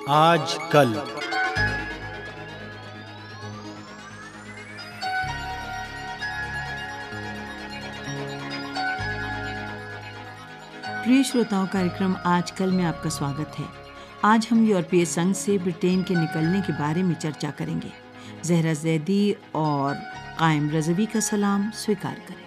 आज कल। प्रिय श्रोताओं, कार्यक्रम आजकल में आपका स्वागत है। आज हम यूरोपीय संघ से ब्रिटेन के निकलने के बारे में चर्चा करेंगे। जहरा जैदी और कायम रज़वी का सलाम स्वीकार करें।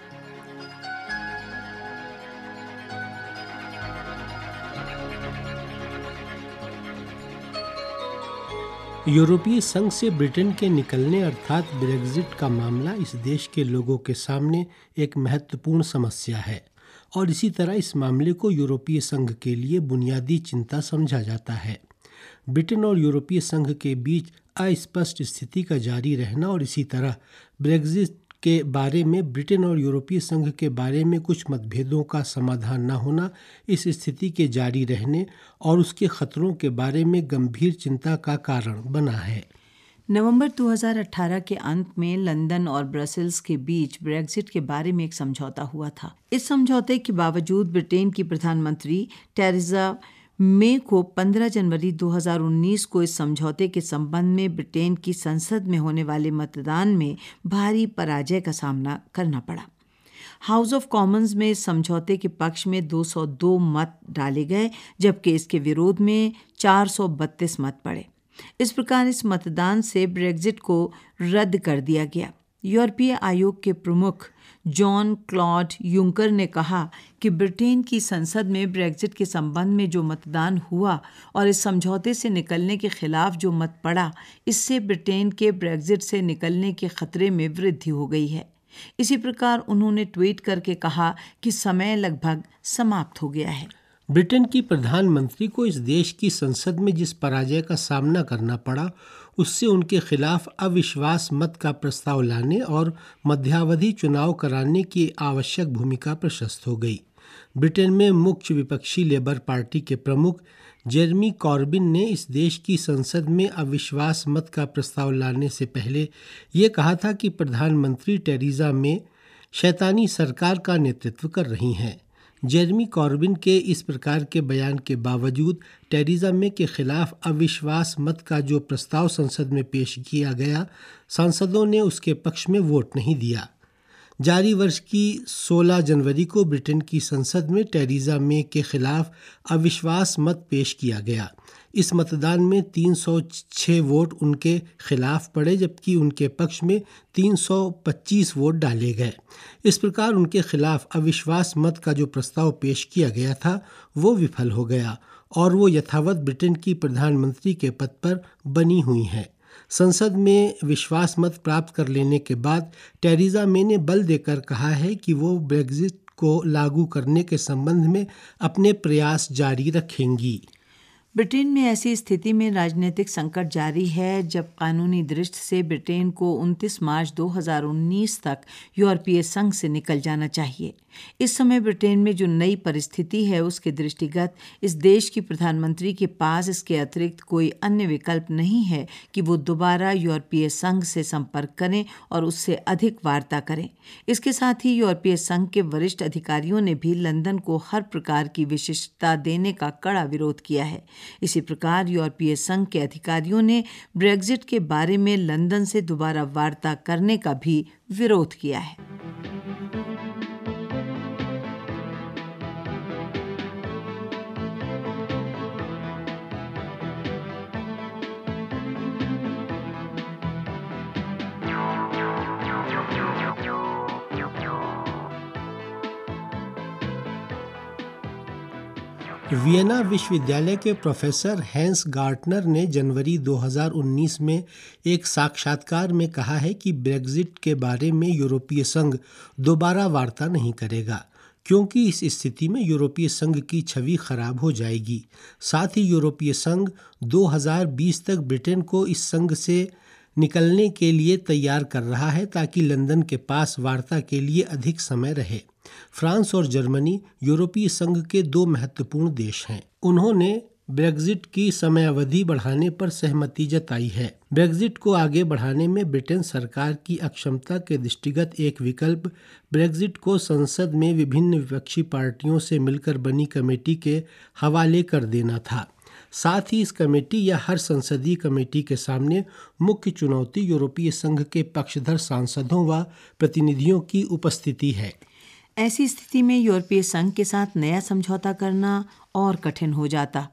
यूरोपीय संघ से ब्रिटेन के निकलने अर्थात ब्रेक्जिट का मामला इस देश के लोगों के सामने एक महत्वपूर्ण समस्या है और इसी तरह इस मामले को यूरोपीय संघ के लिए बुनियादी चिंता समझा जाता है। ब्रिटेन और यूरोपीय संघ के बीच अस्पष्ट स्थिति का जारी रहना और इसी तरह ब्रेक्जिट के बारे में ब्रिटेन और यूरोपीय संघ के बारे में कुछ मतभेदों का समाधान न होना इस स्थिति के जारी रहने और उसके खतरों के बारे में गंभीर चिंता का कारण बना है। नवंबर 2018 के अंत में लंदन और ब्रसेल्स के बीच ब्रेक्जिट के बारे में एक समझौता हुआ था। इस समझौते के बावजूद ब्रिटेन की प्रधानमंत्री टेरेसा मे को 15 जनवरी 2019 को इस समझौते के संबंध में ब्रिटेन की संसद में होने वाले मतदान में भारी पराजय का सामना करना पड़ा। हाउस ऑफ कॉमन्स में इस समझौते के पक्ष में 202 मत डाले गए, जबकि इसके विरोध में 432 मत पड़े। इस प्रकार इस मतदान से ब्रेक्जिट को रद्द कर दिया गया। यूरोपीय आयोग के प्रमुख जॉन क्लॉड यूंकर ने कहा कि ब्रिटेन की संसद में ब्रेक्जिट के संबंध में जो मतदान हुआ और इस समझौते से निकलने के खिलाफ जो मत पड़ा, इससे ब्रिटेन के ब्रेक्जिट से निकलने के खतरे में वृद्धि हो गई है। इसी प्रकार उन्होंने ट्वीट करके कहा कि समय लगभग समाप्त हो गया है। ब्रिटेन की प्रधानमंत्री को इस देश की संसद में जिस पराजय का सामना करना पड़ा, उससे उनके खिलाफ अविश्वास मत का प्रस्ताव लाने और मध्यावधि चुनाव कराने की आवश्यक भूमिका प्रशस्त हो गई। ब्रिटेन में मुख्य विपक्षी लेबर पार्टी के प्रमुख जेरेमी कॉर्बिन ने इस देश की संसद में अविश्वास मत का प्रस्ताव लाने से पहले ये कहा था कि प्रधानमंत्री टेरेसा मे शैतानी सरकार का नेतृत्व कर रही हैं। जेरेमी कॉर्बिन के इस प्रकार के बयान के बावजूद टेरेसा मे के खिलाफ अविश्वास मत का जो प्रस्ताव संसद में पेश किया गया, सांसदों ने उसके पक्ष में वोट नहीं दिया। जारी वर्ष की 16 जनवरी को ब्रिटेन की संसद में टेरेसा मे के खिलाफ अविश्वास मत पेश किया गया। इस मतदान में 306 वोट उनके खिलाफ पड़े, जबकि उनके पक्ष में 325 वोट डाले गए। इस प्रकार उनके खिलाफ अविश्वास मत का जो प्रस्ताव पेश किया गया था वो विफल हो गया और वो यथावत ब्रिटेन की प्रधानमंत्री के पद पर बनी हुई हैं। संसद में विश्वास मत प्राप्त कर लेने के बाद टेरेसा मे ने बल देकर कहा है कि वो ब्रेक्जिट को लागू करने के संबंध में अपने प्रयास जारी रखेंगी। ब्रिटेन में ऐसी स्थिति में राजनीतिक संकट जारी है जब कानूनी दृष्टि से ब्रिटेन को 29 मार्च 2019 तक यूरोपीय संघ से निकल जाना चाहिए। इस समय ब्रिटेन में जो नई परिस्थिति है उसके दृष्टिगत इस देश की प्रधानमंत्री के पास इसके अतिरिक्त कोई अन्य विकल्प नहीं है कि वो दोबारा यूरोपीय संघ से संपर्क करें और उससे अधिक वार्ता करें। इसके साथ ही यूरोपीय संघ के वरिष्ठ अधिकारियों ने भी लंदन को हर प्रकार की विशिष्टता देने का कड़ा विरोध किया है। इसी प्रकार यूरोपीय संघ के अधिकारियों ने ब्रेक्जिट के बारे में लंदन से दोबारा वार्ता करने का भी विरोध किया है। वियना विश्वविद्यालय के प्रोफेसर हैंस गार्टनर ने जनवरी 2019 में एक साक्षात्कार में कहा है कि ब्रेक्जिट के बारे में यूरोपीय संघ दोबारा वार्ता नहीं करेगा, क्योंकि इस स्थिति में यूरोपीय संघ की छवि खराब हो जाएगी। साथ ही यूरोपीय संघ 2020 तक ब्रिटेन को इस संघ से निकलने के लिए तैयार कर रहा है ताकि लंदन के पास वार्ता के लिए अधिक समय रहे। फ्रांस और जर्मनी यूरोपीय संघ के दो महत्वपूर्ण देश हैं। उन्होंने ब्रेक्जिट की समयावधि बढ़ाने पर सहमति जताई है। ब्रेक्जिट को आगे बढ़ाने में ब्रिटेन सरकार की अक्षमता के दृष्टिगत एक विकल्प ब्रेक्जिट को संसद में विभिन्न विपक्षी पार्टियों से मिलकर बनी कमेटी के हवाले कर देना था। साथ ही इस कमेटी या हर संसदीय कमेटी के सामने मुख्य चुनौती यूरोपीय संघ के पक्षधर सांसदों व प्रतिनिधियों की उपस्थिति है। ऐसी स्थिति में यूरोपीय संघ के साथ नया समझौता करना और कठिन हो जाता।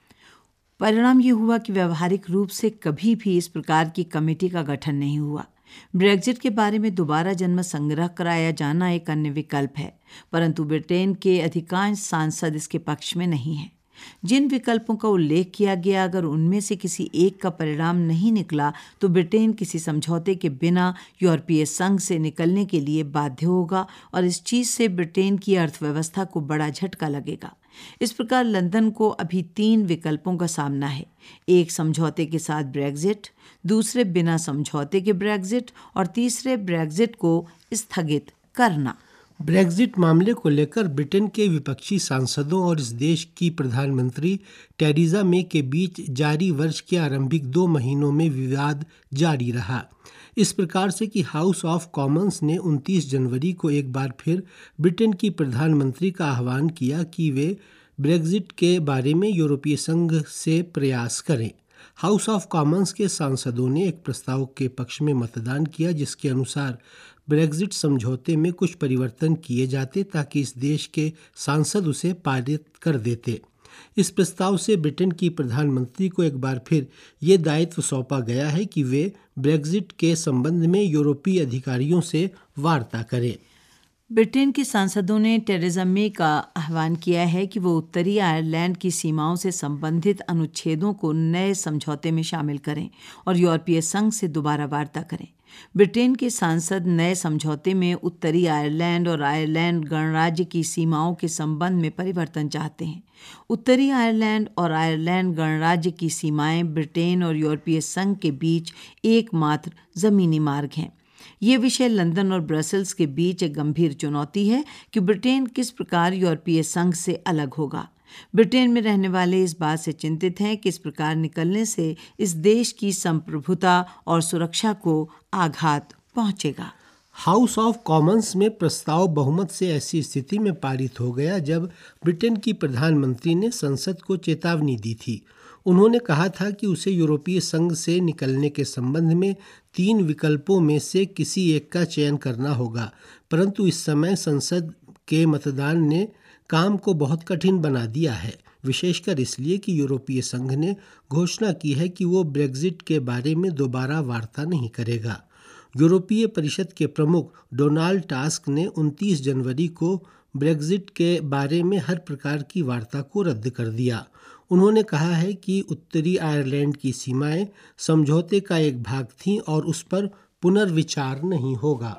परिणाम ये हुआ कि व्यवहारिक रूप से कभी भी इस प्रकार की कमेटी का गठन नहीं हुआ। ब्रेक्जिट के बारे में दोबारा जनमत संग्रह कराया जाना एक अन्य विकल्प है, परंतु ब्रिटेन के अधिकांश सांसद इसके पक्ष में नहीं हैं। जिन विकल्पों का उल्लेख किया गया, अगर उनमें से किसी एक का परिणाम नहीं निकला तो ब्रिटेन किसी समझौते के बिना यूरोपीय संघ से निकलने के लिए बाध्य होगा और इस चीज से ब्रिटेन की अर्थव्यवस्था को बड़ा झटका लगेगा। इस प्रकार लंदन को अभी 3 विकल्पों का सामना है। एक समझौते के साथ ब्रेक्जिट, दूसरे बिना समझौते के ब्रेक्जिट और तीसरे ब्रेक्जिट को स्थगित करना। ब्रेक्जिट मामले को लेकर ब्रिटेन के विपक्षी सांसदों और इस देश की प्रधानमंत्री टेरेसा मे के बीच जारी वर्ष के आरंभिक 2 महीनों में विवाद जारी रहा। इस प्रकार से कि हाउस ऑफ कॉमन्स ने 29 जनवरी को एक बार फिर ब्रिटेन की प्रधानमंत्री का आह्वान किया कि वे ब्रेक्जिट के बारे में यूरोपीय संघ से प्रयास करें। हाउस ऑफ कॉमन्स के सांसदों ने एक प्रस्ताव के पक्ष में मतदान किया जिसके अनुसार ब्रेक्जिट समझौते में कुछ परिवर्तन किए जाते ताकि इस देश के सांसद उसे पारित कर देते। इस प्रस्ताव से ब्रिटेन की प्रधानमंत्री को एक बार फिर ये दायित्व सौंपा गया है कि वे ब्रेक्जिट के संबंध में यूरोपीय अधिकारियों से वार्ता करें। ब्रिटेन के सांसदों ने टेरेसा मे का आह्वान किया है कि वो उत्तरी आयरलैंड की सीमाओं से संबंधित अनुच्छेदों को नए समझौते में शामिल करें और यूरोपीय संघ से दोबारा वार्ता करें। ब्रिटेन के सांसद नए समझौते में उत्तरी आयरलैंड और आयरलैंड गणराज्य की सीमाओं के संबंध में परिवर्तन चाहते हैं। उत्तरी आयरलैंड और आयरलैंड गणराज्य की सीमाएं ब्रिटेन और यूरोपीय संघ के बीच एकमात्र जमीनी मार्ग हैं। ये विषय लंदन और ब्रसेल्स के बीच एक गंभीर चुनौती है कि ब्रिटेन किस प्रकार यूरोपीय संघ से अलग होगा। ब्रिटेन में रहने वाले इस बात से चिंतित हैं कि इस प्रकार निकलने से इस देश की संप्रभुता और सुरक्षा को आघात पहुंचेगा। हाउस ऑफ कॉमन्स में प्रस्ताव बहुमत से ऐसी स्थिति में पारित हो गया जब ब्रिटेन की प्रधानमंत्री ने संसद को चेतावनी दी थी। उन्होंने कहा था कि उसे यूरोपीय संघ से निकलने के संबंध में 3 विकल्पों में से किसी एक का चयन करना होगा, परंतु इस समय संसद के मतदान ने काम को बहुत कठिन बना दिया है, विशेषकर इसलिए कि यूरोपीय संघ ने घोषणा की है कि वो ब्रेक्जिट के बारे में दोबारा वार्ता नहीं करेगा। यूरोपीय परिषद के प्रमुख डोनाल्ड टस्क ने 29 जनवरी को ब्रेक्जिट के बारे में हर प्रकार की वार्ता को रद्द कर दिया। उन्होंने कहा है कि उत्तरी आयरलैंड की सीमाएं समझौते का एक भाग थीं और उस पर पुनर्विचार नहीं होगा।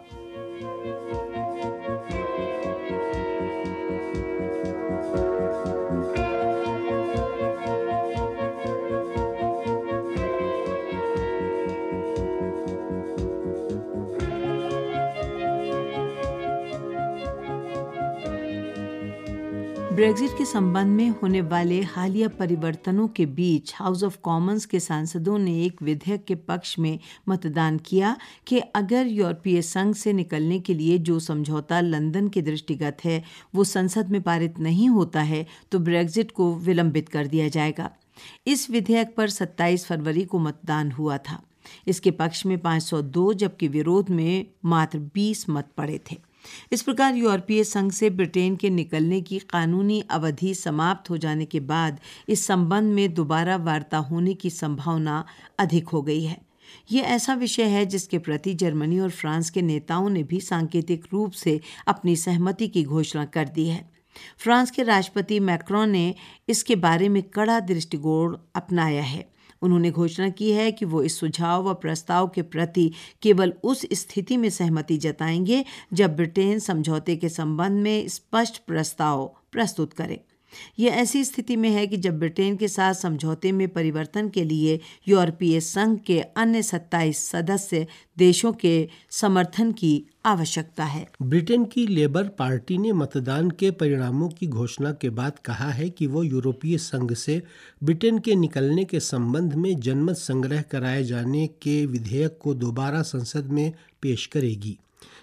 ब्रेक्जिट के संबंध में होने वाले हालिया परिवर्तनों के बीच हाउस ऑफ कॉमन्स के सांसदों ने एक विधेयक के पक्ष में मतदान किया कि अगर यूरोपीय संघ से निकलने के लिए जो समझौता लंदन के दृष्टिगत है वो संसद में पारित नहीं होता है तो ब्रेक्जिट को विलंबित कर दिया जाएगा। इस विधेयक पर 27 फरवरी को मतदान हुआ था। इसके पक्ष में 502 जबकि विरोध में मात्र 20 मत पड़े थे। इस प्रकार यूरोपीय संघ से ब्रिटेन के निकलने की कानूनी अवधि समाप्त हो जाने के बाद इस संबंध में दोबारा वार्ता होने की संभावना अधिक हो गई है। ये ऐसा विषय है जिसके प्रति जर्मनी और फ्रांस के नेताओं ने भी सांकेतिक रूप से अपनी सहमति की घोषणा कर दी है। फ्रांस के राष्ट्रपति मैक्रोन ने इसके बारे में कड़ा दृष्टिकोण अपनाया है। उन्होंने घोषणा की है कि वो इस सुझाव व प्रस्ताव के प्रति केवल उस स्थिति में सहमति जताएंगे जब ब्रिटेन समझौते के संबंध में स्पष्ट प्रस्ताव प्रस्तुत करे। यह ऐसी स्थिति में है कि जब ब्रिटेन के साथ समझौते में परिवर्तन के लिए यूरोपीय संघ के अन्य 27 सदस्य देशों के समर्थन की आवश्यकता है। ब्रिटेन की लेबर पार्टी ने मतदान के परिणामों की घोषणा के बाद कहा है कि वो यूरोपीय संघ से ब्रिटेन के निकलने के संबंध में जनमत संग्रह कराए जाने के विधेयक को दोबारा संसद में पेश करेगी।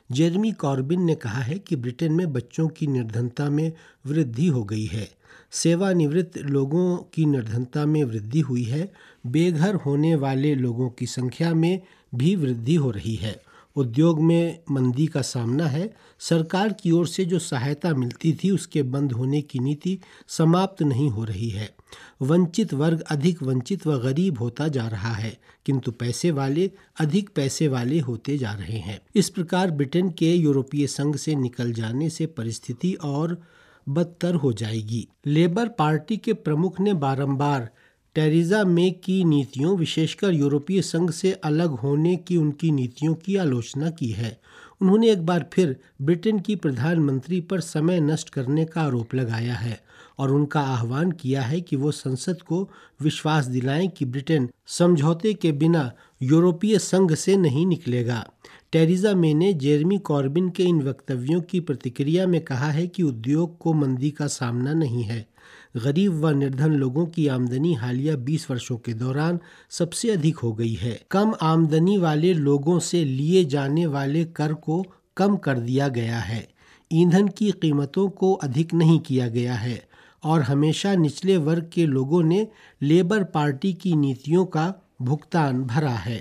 जेरेमी कॉर्बिन ने कहा है कि ब्रिटेन में बच्चों की निर्धनता में वृद्धि हो गई है, सेवानिवृत्त लोगों की निर्धनता में वृद्धि हुई है, बेघर होने वाले लोगों की संख्या में भी वृद्धि हो रही है, उद्योग में मंदी का सामना है, सरकार की ओर से जो सहायता मिलती थी उसके बंद होने की नीति समाप्त नहीं हो रही है, वंचित वर्ग अधिक वंचित व गरीब होता जा रहा है, किंतु पैसे वाले अधिक पैसे वाले होते जा रहे हैं। इस प्रकार ब्रिटेन के यूरोपीय संघ से निकल जाने से परिस्थिति और बदतर हो जाएगी। लेबर पार्टी के प्रमुख ने बारंबार टेरेसा मे की नीतियों, विशेषकर यूरोपीय संघ से अलग होने की उनकी नीतियों की आलोचना की है। उन्होंने एक बार फिर ब्रिटेन की प्रधानमंत्री पर समय नष्ट करने का आरोप लगाया है और उनका आह्वान किया है कि वो संसद को विश्वास दिलाएं कि ब्रिटेन समझौते के बिना यूरोपीय संघ से नहीं निकलेगा। टेरेसा मे ने जेरेमी कॉर्बिन के इन वक्तव्यों की प्रतिक्रिया में कहा है कि उद्योग को मंदी का सामना नहीं है, गरीब व निर्धन लोगों की आमदनी हालिया 20 वर्षों के दौरान सबसे अधिक हो गई है। कम आमदनी वाले लोगों से लिए जाने वाले कर को कम कर दिया गया है, ईंधन की कीमतों को अधिक नहीं किया गया है और हमेशा निचले वर्ग के लोगों ने लेबर पार्टी की नीतियों का भुगतान भरा है।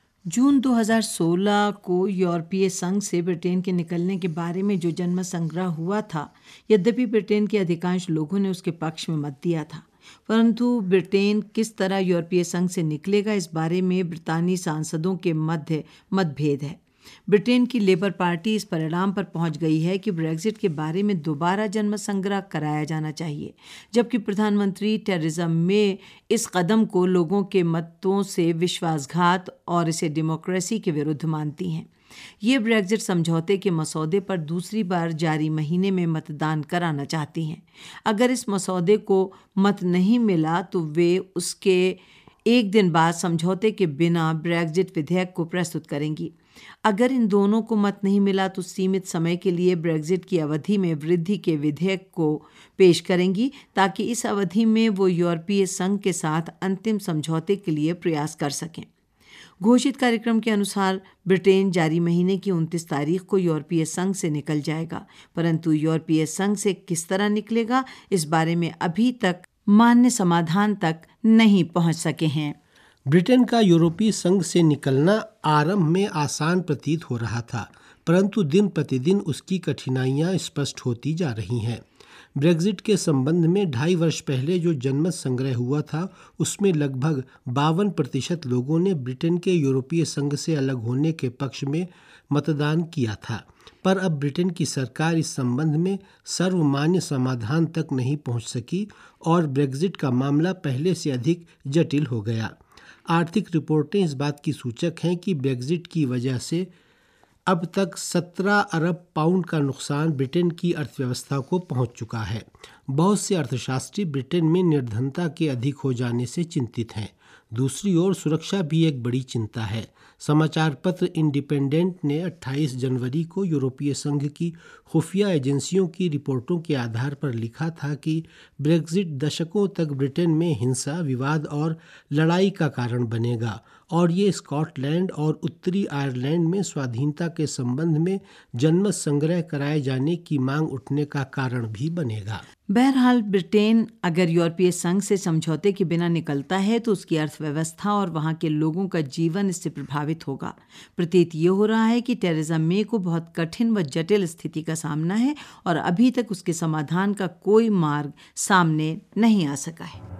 जून 2016 को यूरोपीय संघ से ब्रिटेन के निकलने के बारे में जो जनमत संग्रह हुआ था, यद्यपि ब्रिटेन के अधिकांश लोगों ने उसके पक्ष में मत दिया था, परंतु ब्रिटेन किस तरह यूरोपीय संघ से निकलेगा इस बारे में ब्रितानी सांसदों के मध्य मतभेद है। ब्रिटेन की लेबर पार्टी इस परिणाम पर पहुंच गई है कि ब्रेक्जिट के बारे में दोबारा जनमत संग्रह कराया जाना चाहिए, जबकि प्रधानमंत्री टेरेसा मे इस कदम को लोगों के मतों से विश्वासघात और इसे डेमोक्रेसी के विरुद्ध मानती हैं। ये ब्रेक्जिट समझौते के मसौदे पर दूसरी बार जारी महीने में मतदान कराना चाहती हैं। अगर इस मसौदे को मत नहीं मिला तो वे उसके एक दिन बाद समझौते के बिना ब्रेक्जिट विधेयक को प्रस्तुत करेंगी। अगर इन दोनों को मत नहीं मिला तो सीमित समय के लिए ब्रेक्जिट की अवधि में वृद्धि के विधेयक को पेश करेंगी, ताकि इस अवधि में वो यूरोपीय संघ के साथ अंतिम समझौते के लिए प्रयास कर सकें। घोषित कार्यक्रम के अनुसार ब्रिटेन जारी महीने की 29 तारीख को यूरोपीय संघ से निकल जाएगा, परंतु यूरोपीय संघ से किस तरह निकलेगा इस बारे में अभी तक मान्य समाधान तक नहीं पहुंच सके हैं। ब्रिटेन का यूरोपीय संघ से निकलना आरंभ में आसान प्रतीत हो रहा था, परंतु दिन प्रतिदिन उसकी कठिनाइयां स्पष्ट होती जा रही हैं। ब्रेक्जिट के संबंध में 2.5 वर्ष पहले जो जनमत संग्रह हुआ था उसमें लगभग 52% लोगों ने ब्रिटेन के यूरोपीय संघ से अलग होने के पक्ष में मतदान किया था, पर अब ब्रिटेन की सरकार इस संबंध में सर्वमान्य समाधान तक नहीं पहुंच सकी और ब्रेक्जिट का मामला पहले से अधिक जटिल हो गया। आर्थिक रिपोर्टें इस बात की सूचक हैं कि ब्रेक्जिट की वजह से अब तक 17 अरब पाउंड का नुकसान ब्रिटेन की अर्थव्यवस्था को पहुंच चुका है। बहुत से अर्थशास्त्री ब्रिटेन में निर्धनता के अधिक हो जाने से चिंतित हैं। दूसरी ओर सुरक्षा भी एक बड़ी चिंता है। समाचार पत्र इंडिपेंडेंट ने 28 जनवरी को यूरोपीय संघ की खुफिया एजेंसियों की रिपोर्टों के आधार पर लिखा था कि ब्रेक्जिट दशकों तक ब्रिटेन में हिंसा, विवाद और लड़ाई का कारण बनेगा और ये स्कॉटलैंड और उत्तरी आयरलैंड में स्वाधीनता के संबंध में जनमत संग्रह कराए जाने की मांग उठने का कारण भी बनेगा। बहरहाल ब्रिटेन अगर यूरोपीय संघ से समझौते के बिना निकलता है तो उसकी अर्थव्यवस्था और वहां के लोगों का जीवन इससे प्रभावित होगा। प्रतीत ये हो रहा है कि टेरेसा मे को बहुत कठिन व जटिल स्थिति का सामना है और अभी तक उसके समाधान का कोई मार्ग सामने नहीं आ सका है।